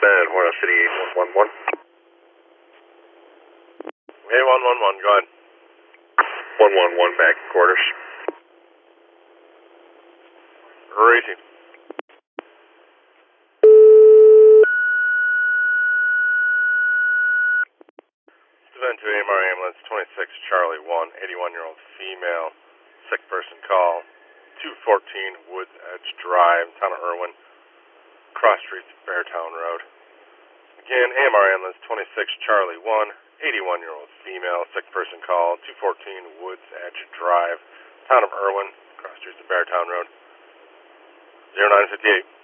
bad, Hornet City 8111. Hey, 111, go ahead. 111 back quarters. Racing. Event to AMR ambulance 26 Charlie 1, 81-year-old female, sick person call, 214 Woods Edge Drive, town of Irwin, cross streets, Beartown Road. Again, AMR ambulance 26 Charlie 1, 81-year-old female, sick person call, 214 Woods Edge Drive, town of Irwin, cross streets of Beartown Road, 0958.